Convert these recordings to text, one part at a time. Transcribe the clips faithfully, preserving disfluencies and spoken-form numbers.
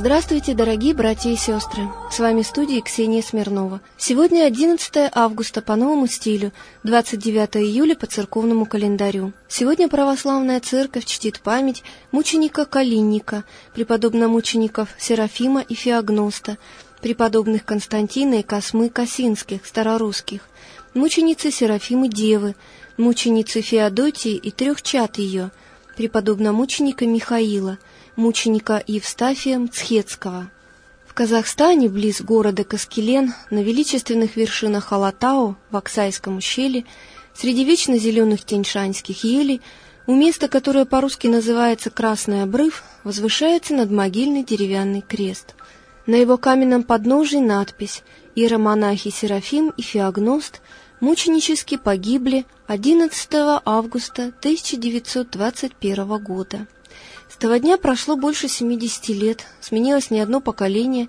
Здравствуйте, дорогие братья и сестры! С вами в студии Ксения Смирнова. Сегодня одиннадцатое августа по новому стилю, двадцать девятое июля по церковному календарю. Сегодня православная церковь чтит память мученика Калинника, преподобномучеников Серафима и Феогноста, преподобных Константина и Космы Косинских, старорусских, мученицы Серафимы Девы, мученицы Феодотии и трех чад ее, преподобномученика Михаила, мученика Евстафия Мцхетского. В Казахстане, близ города Каскелен, на величественных вершинах Алатау, в Аксайском ущелье, среди вечно зеленых тяньшанских елей, у места, которое по-русски называется Красный обрыв, возвышается надмогильный деревянный крест. На его каменном подножии надпись: «Иеромонахи Серафим и Феогност мученически погибли одиннадцатого августа тысяча девятьсот двадцать первого года». С того дня прошло больше семидесяти лет, сменилось не одно поколение,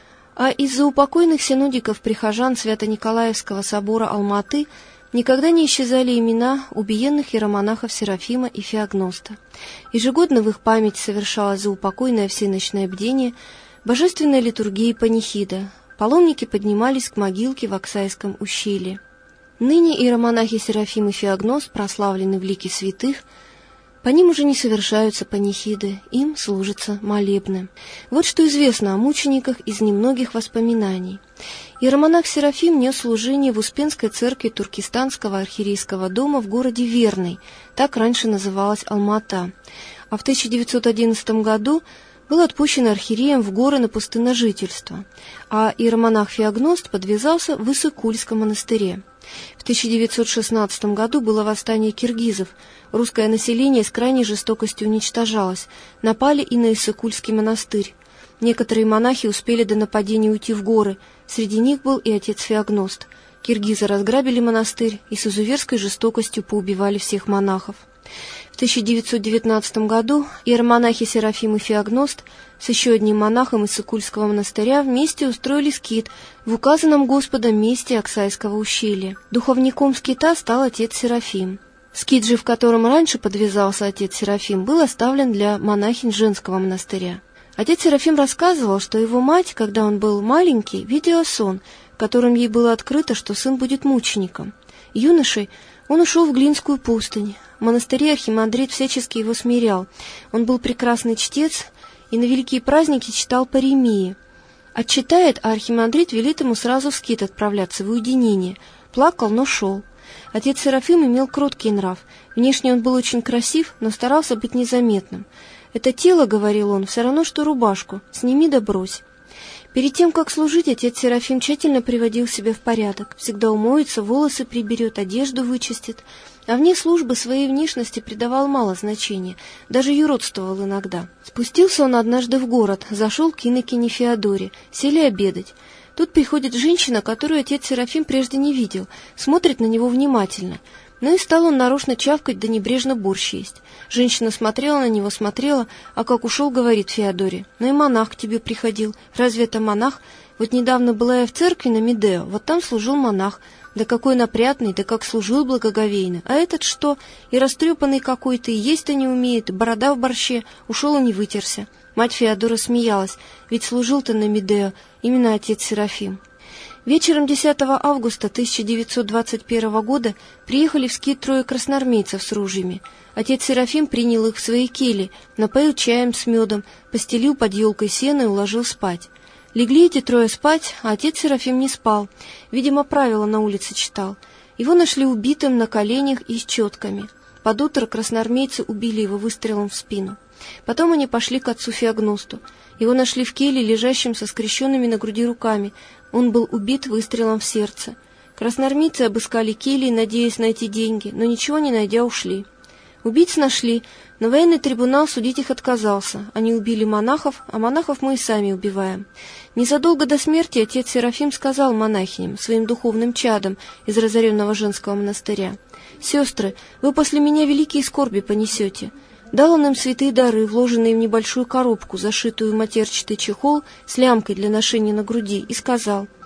а из-за упокойных синодиков прихожан Свято-Николаевского собора Алматы никогда не исчезали имена убиенных иеромонахов Серафима и Феогноста. Ежегодно в их память совершалось заупокойное всеночное бдение, божественная литургия и панихида. Паломники поднимались к могилке в Аксайском ущелье. Ныне иеромонахи Серафим и Феогност прославлены в лике святых. По ним уже не совершаются панихиды, им служатся молебны. Вот что известно о мучениках из немногих воспоминаний. Иеромонах Серафим нес служение в Успенской церкви Туркестанского архиерейского дома в городе Верный, так раньше называлась Алма-Ата, а в тысяча девятьсот одиннадцатом году был отпущен архиереем в горы на пустынножительство, а иеромонах Феогност подвязался в Иссык-Кульском монастыре. В тысяча девятьсот шестнадцатом году было восстание киргизов, русское население с крайней жестокостью уничтожалось, напали и на Иссык-Кульский монастырь. Некоторые монахи успели до нападения уйти в горы, среди них был и отец Феогност. Киргизы разграбили монастырь и с изуверской жестокостью поубивали всех монахов. В тысяча девятьсот девятнадцатом году иеромонахи Серафим и Феогност с еще одним монахом из Иссык-Кульского монастыря вместе устроили скит в указанном Господом месте Аксайского ущелья. Духовником скита стал отец Серафим. Скит же, в котором раньше подвязался отец Серафим, был оставлен для монахинь женского монастыря. Отец Серафим рассказывал, что его мать, когда он был маленький, видела сон, в котором ей было открыто, что сын будет мучеником. Юношей он ушел в Глинскую пустынь. В монастыре архимандрит всячески его смирял. Он был прекрасный чтец и на великие праздники читал паремии. Отчитает, а архимандрит велит ему сразу в скит отправляться в уединение. Плакал, но шел. Отец Серафим имел кроткий нрав. Внешне он был очень красив, но старался быть незаметным. «Это тело, — говорил он, — все равно, что рубашку. Сними да брось». Перед тем, как служить, отец Серафим тщательно приводил себя в порядок. Всегда умоется, волосы приберет, одежду вычистит. А вне службы своей внешности придавал мало значения, даже юродствовал иногда. Спустился он однажды в город, зашел к инокине Феодоре, сели обедать. Тут приходит женщина, которую отец Серафим прежде не видел, смотрит на него внимательно. Ну и стал он нарочно чавкать да небрежно борщ есть. Женщина смотрела на него, смотрела, а как ушел, говорит Феодоре: «Ну и монах к тебе приходил. Разве это монах? Вот недавно была я в церкви на Медео, вот там служил монах. Да какой напрятный, да как служил благоговейно. А этот что? И растрепанный какой-то, и есть-то не умеет, и борода в борще, ушел и не вытерся». Мать Феодора смеялась, ведь служил-то на Медео именно отец Серафим. Вечером десятого августа тысяча девятьсот двадцать первого года приехали в скит трое красноармейцев с ружьями. Отец Серафим принял их в свои кельи, напоил чаем с медом, постелил под елкой сено и уложил спать. Легли эти трое спать, а отец Серафим не спал, видимо, правила на улице читал. Его нашли убитым на коленях и с четками. Под утро красноармейцы убили его выстрелом в спину. Потом они пошли к отцу Феогносту. Его нашли в келье, лежащим со скрещенными на груди руками. Он был убит выстрелом в сердце. Красноармейцы обыскали кельи, надеясь найти деньги, но ничего не найдя, ушли. Убийц нашли, но военный трибунал судить их отказался. Они убили монахов, а монахов мы и сами убиваем. Незадолго до смерти отец Серафим сказал монахиням, своим духовным чадам из разоренного женского монастыря: «Сестры, вы после меня великие скорби понесете». Дал он им святые дары, вложенные в небольшую коробку, зашитую в матерчатый чехол с лямкой для ношения на груди, и сказал: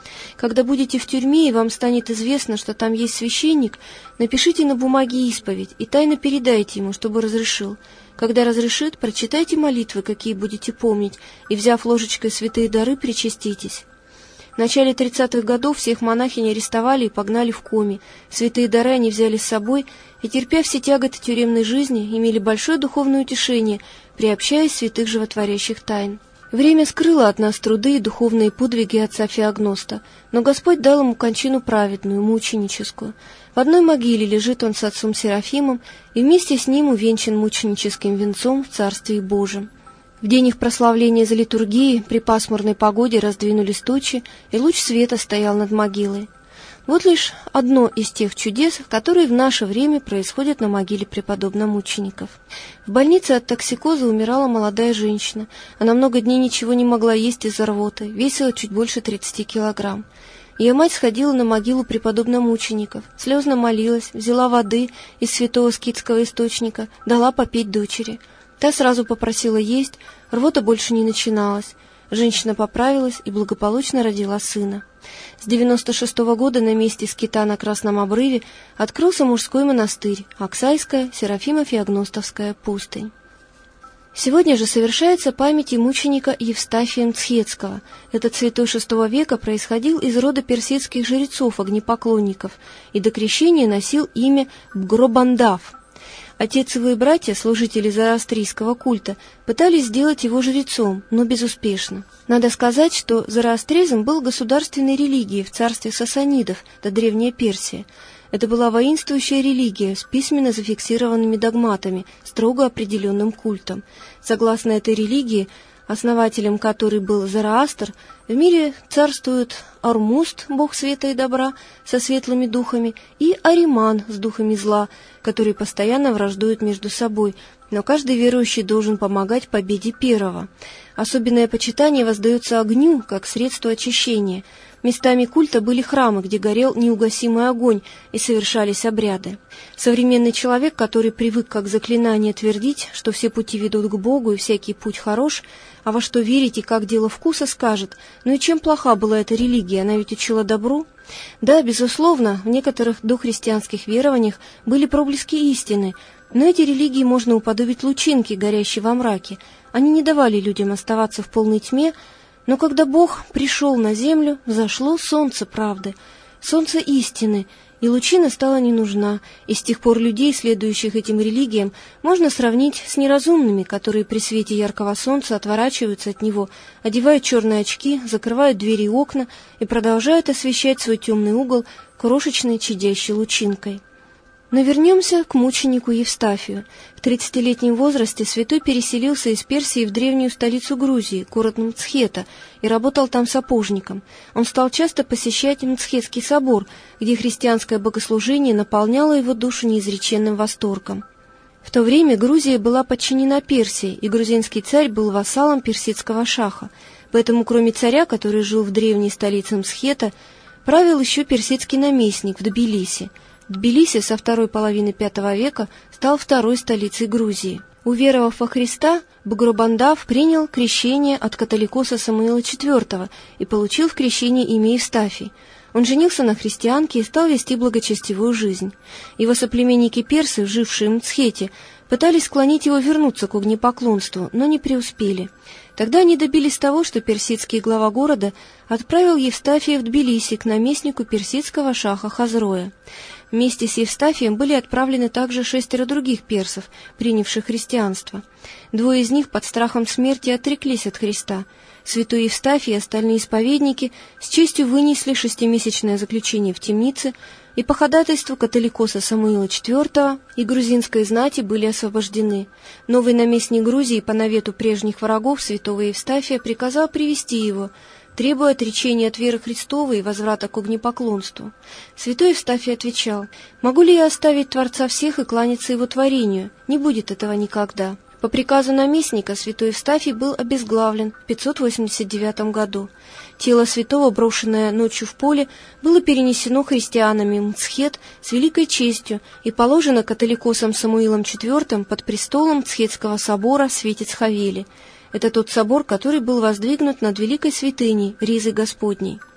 Когда будете в тюрьме и вам станет известно, что там есть священник, напишите на бумаге исповедь и тайно передайте ему, чтобы разрешил. Когда разрешит, прочитайте молитвы, какие будете помнить, и, взяв ложечкой святые дары, причаститесь. В начале тридцатых годов всех монахинь арестовали и погнали в коми. Святые дары они взяли с собой и, терпя все тяготы тюремной жизни, имели большое духовное утешение, приобщаясь святых животворящих тайн. Время скрыло от нас труды и духовные подвиги отца Феогноста, но Господь дал ему кончину праведную, мученическую. В одной могиле лежит он с отцом Серафимом и вместе с ним увенчан мученическим венцом в Царстве Божьем. В день их прославления за литургией при пасмурной погоде раздвинулись тучи, и луч света стоял над могилой. Вот лишь одно из тех чудес, которые в наше время происходят на могиле преподобномучеников. В больнице от токсикоза умирала молодая женщина. Она много дней ничего не могла есть из-за рвоты, весила чуть больше тридцати килограмм. Ее мать сходила на могилу преподобномучеников, слезно молилась, взяла воды из святого скитского источника, дала попить дочери. Та сразу попросила есть, рвота больше не начиналась. Женщина поправилась и благополучно родила сына. С девяносто шестого года на месте скита на Красном обрыве открылся мужской монастырь, Оксайская Серафимо-Феогностовская пустынь. Сегодня же совершается память и мученика Евстафия Мцхетского. Этот святой шестого века происходил из рода персидских жрецов-огнепоклонников и до крещения носил имя Бгробандав. Отец и его братья, служители зороастрийского культа, пытались сделать его жрецом, но безуспешно. Надо сказать, что зороастризм был государственной религией в царстве сасанидов, до Древняя Персия. Это была воинствующая религия с письменно зафиксированными догматами, строго определенным культом. Согласно этой религии, основателем которой был Зороастр, в мире царствуют Ормузд, бог света и добра, со светлыми духами, и Ариман с духами зла, которые постоянно враждуют между собой, но каждый верующий должен помогать победе первого. Особенное почитание воздается огню, как средство очищения. Местами культа были храмы, где горел неугасимый огонь, и совершались обряды. Современный человек, который привык как заклинание твердить, что все пути ведут к Богу и всякий путь хорош, а во что верить и как дело вкуса, скажет: ну и чем плоха была эта религия, она ведь учила добру? Да, безусловно, в некоторых дохристианских верованиях были проблески истины, но эти религии можно уподобить лучинке, горящей во мраке. Они не давали людям оставаться в полной тьме, но когда Бог пришел на землю, взошло солнце правды, солнце истины, и лучина стала не нужна, и с тех пор людей, следующих этим религиям, можно сравнить с неразумными, которые при свете яркого солнца отворачиваются от него, одевают черные очки, закрывают двери и окна и продолжают освещать свой темный угол крошечной чадящей лучинкой. Но вернемся к мученику Евстафию. В тридцатилетнем возрасте святой переселился из Персии в древнюю столицу Грузии, город Мцхета, и работал там сапожником. Он стал часто посещать Мцхетский собор, где христианское богослужение наполняло его душу неизреченным восторгом. В то время Грузия была подчинена Персии, и грузинский царь был вассалом персидского шаха. Поэтому, кроме царя, который жил в древней столице Мцхета, правил еще персидский наместник в Тбилиси. Тбилиси со второй половины пятого века стал второй столицей Грузии. Уверовав во Христа, Бгробандав принял крещение от католикоса Самуила четвёртого и получил в крещении имя Евстафий. Он женился на христианке и стал вести благочестивую жизнь. Его соплеменники-персы, жившие в Мцхете, пытались склонить его вернуться к огнепоклонству, но не преуспели. Тогда они добились того, что персидский глава города отправил Евстафия в Тбилиси к наместнику персидского шаха Хазроя. Вместе с Евстафием были отправлены также шестеро других персов, принявших христианство. Двое из них под страхом смерти отреклись от Христа. Святой Евстафий и остальные исповедники с честью вынесли шестимесячное заключение в темнице, и по ходатайству католикоса Самуила четвёртого и грузинской знати были освобождены. Новый наместник Грузии по навету прежних врагов святого Евстафия приказал привести его, требуя отречения от веры Христовой и возврата к огнепоклонству. Святой Евстафий отвечал: «Могу ли я оставить Творца всех и кланяться Его творению? Не будет этого никогда». По приказу наместника святой Евстафий был обезглавлен в пятьсот восемьдесят девятом году. Тело святого, брошенное ночью в поле, было перенесено христианами в Мцхет с великой честью и положено католикосом Самуилом четвёртым под престолом Мцхетского собора Светец-Хавели. Это тот собор, который был воздвигнут над великой святыней Ризы Господней.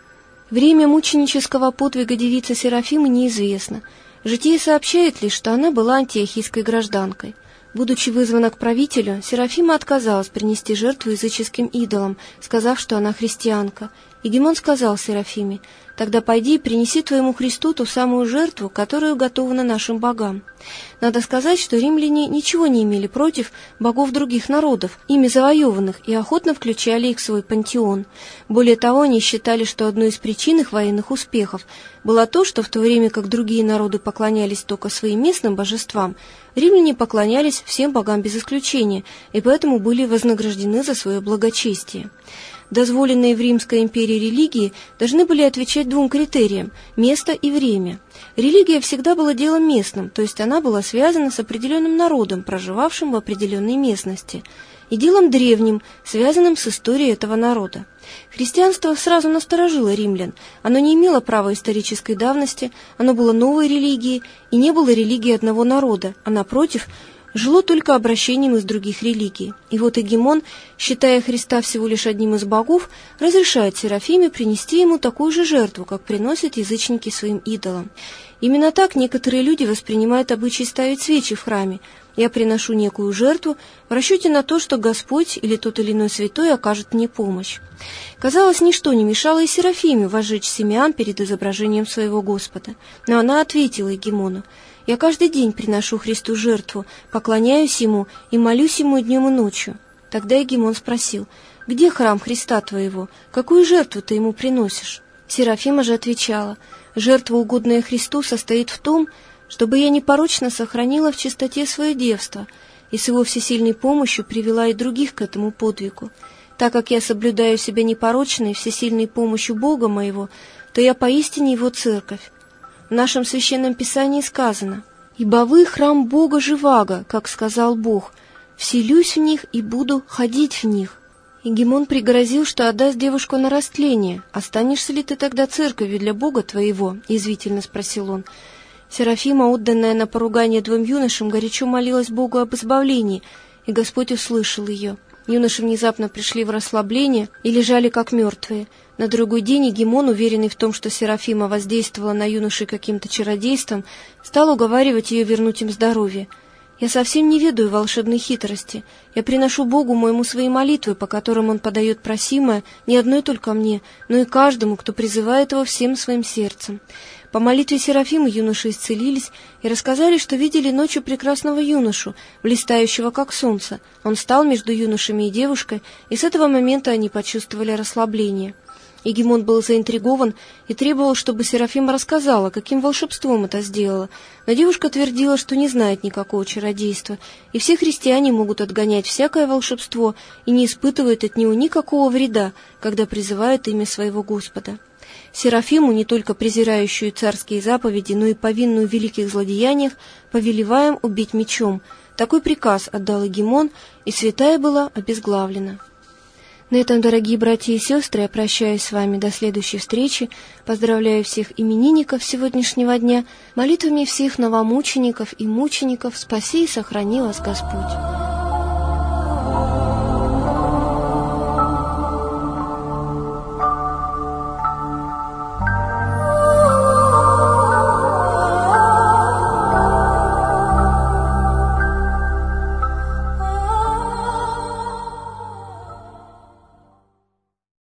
Время мученического подвига девицы Серафимы неизвестно. Житие сообщает лишь, что она была антиохийской гражданкой. Будучи вызвана к правителю, Серафима отказалась принести жертву языческим идолам, сказав, что она христианка. Егемон сказал Серафиме: «Тогда пойди и принеси твоему Христу ту самую жертву, которая уготована нашим богам». Надо сказать, что римляне ничего не имели против богов других народов, ими завоеванных, и охотно включали их в свой пантеон. Более того, они считали, что одной из причин их военных успехов было то, что в то время как другие народы поклонялись только своим местным божествам, римляне поклонялись всем богам без исключения, и поэтому были вознаграждены за свое благочестие. Дозволенные в Римской империи религии должны были отвечать двум критериям – место и время. Религия всегда была делом местным, то есть она была связана с определенным народом, проживавшим в определенной местности, и делом древним, связанным с историей этого народа. Христианство сразу насторожило римлян, оно не имело права исторической давности, оно было новой религией и не было религией одного народа, а напротив – жило только обращением из других религий. И вот Егемон, считая Христа всего лишь одним из богов, разрешает Серафиме принести ему такую же жертву, как приносят язычники своим идолам. Именно так некоторые люди воспринимают обычай ставить свечи в храме. Я приношу некую жертву в расчете на то, что Господь или тот или иной святой окажет мне помощь. Казалось, ничто не мешало и Серафиме возжечь семян перед изображением своего Господа. Но она ответила Егемону: «Я каждый день приношу Христу жертву, поклоняюсь Ему и молюсь Ему днем и ночью». Тогда Егемон спросил: «Где храм Христа твоего? Какую жертву ты Ему приносишь?» Серафима же отвечала: «Жертва, угодная Христу, состоит в том, чтобы я непорочно сохранила в чистоте свое девство и с Его всесильной помощью привела и других к этому подвигу. Так как я соблюдаю себя непорочной всесильной помощью Бога моего, то я поистине Его церковь. В нашем священном писании сказано: «Ибо вы храм Бога живаго, как сказал Бог, вселюсь в них и буду ходить в них». Егемон пригрозил, что отдаст девушку на растление. «Останешься ли ты тогда церковью для Бога твоего?» — язвительно спросил он. Серафима, отданная на поругание двум юношам, горячо молилась Богу об избавлении, и Господь услышал ее. Юноши внезапно пришли в расслабление и лежали как мертвые. На другой день Егемон, уверенный в том, что Серафима воздействовала на юношей каким-то чародейством, стал уговаривать ее вернуть им здоровье. «Я совсем не ведаю волшебной хитрости. Я приношу Богу моему свои молитвы, по которым Он подает просимое не одной только мне, но и каждому, кто призывает Его всем своим сердцем». По молитве Серафимы юноши исцелились и рассказали, что видели ночью прекрасного юношу, блистающего как солнце. Он встал между юношами и девушкой, и с этого момента они почувствовали расслабление. Егемон был заинтригован и требовал, чтобы Серафима рассказала, каким волшебством это сделала, но девушка твердила, что не знает никакого чародейства, и все христиане могут отгонять всякое волшебство и не испытывают от него никакого вреда, когда призывают имя своего Господа. Серафиму, не только презирающую царские заповеди, но и повинную в великих злодеяниях, повелеваем убить мечом. Такой приказ отдал Егемон, и святая была обезглавлена. На этом, дорогие братья и сестры, я прощаюсь с вами до следующей встречи. Поздравляю всех именинников сегодняшнего дня. Молитвами всех новомучеников и мучеников спаси и сохрани вас Господь.